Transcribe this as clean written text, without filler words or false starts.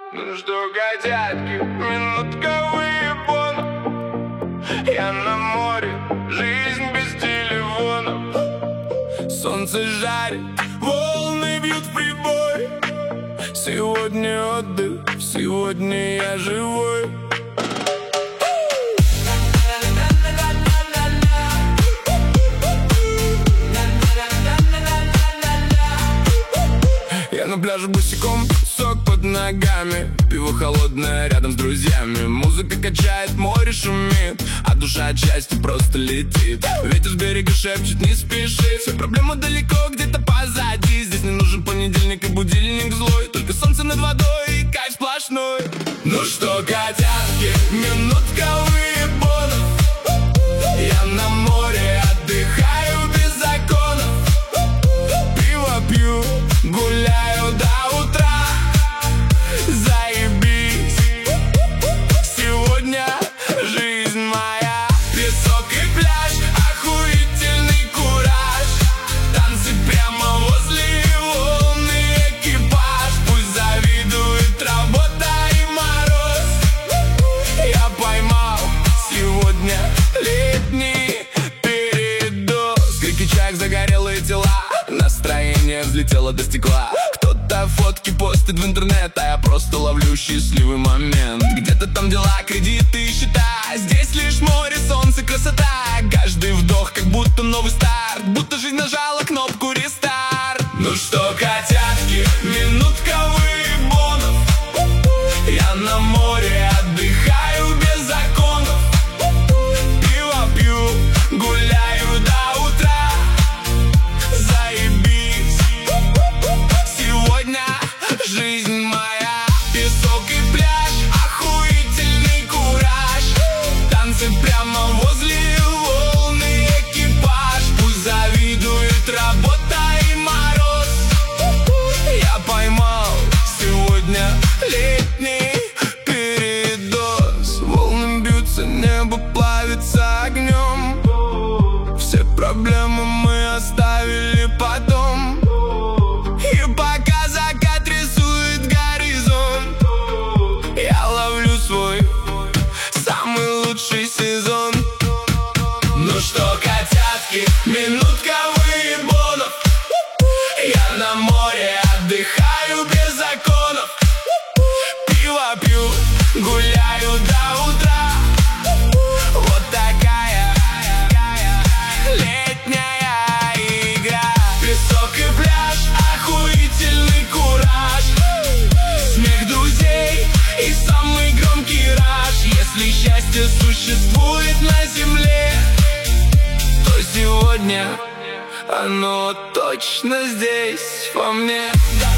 Ну что, котятки, минутковые бон. Я на море, жизнь без телефонов. Солнце жарит, волны бьют в прибой. Сегодня отдых, сегодня я живой. Я на пляже босиком, песок под ногами, пиво холодное рядом с друзьями. Музыка качает, море шумит, а душа от счастья просто летит. Ветер с берега шепчет, не спеши, все проблемы далеко, где-то позади. Здесь не нужен понедельник и будильник злой, только солнце над водой и кайф сплошной. Ну что, котятки, минутковые бонов. Я на море отдыхаю без законов. Пиво пью, гуляю до утра. Заебись, сегодня жизнь моя. Песок и пляж, охуительный кураж. Танцы прямо возле волны, экипаж. Пусть завидует работа и мороз. Я поймал сегодня летний передоз. Крики чаек, загорелые тела, настроение взлетело до стекла. Кто-то фотки постит в интернет, а я просто ловлю счастливый момент. Где-то там дела, кредиты и счета, здесь лишь море, солнце, красота. Каждый вдох как будто новый старт, будто жизнь нажала кнопку рестарт. Ну что, котятки, минутковые бонов. Я на море отдыхаю без законов. Пиво пью, гуляю до утра. Заебись, сегодня жизнь моя. Песок и пляж, охуительный кураж. Танцы прямо возле волны, экипаж. Пусть завидует работа и мороз. Я поймал сегодня летний передоз. Волны бьются, небо плавится огнем. Все проблемы мы оставили потом. И пока закат рисует горизонт, я ловлю свой самый лучший сезон. Ну что, котятки, минутковые бонов. Я на море отдыхаю без законов. Пиво пью, гуляю до утра. Вот такая летняя игра. Песок и пляж, охуительный кураж. Смех друзей и самый громкий раж. Если счастье существует на земле, то сегодня оно точно здесь во мне.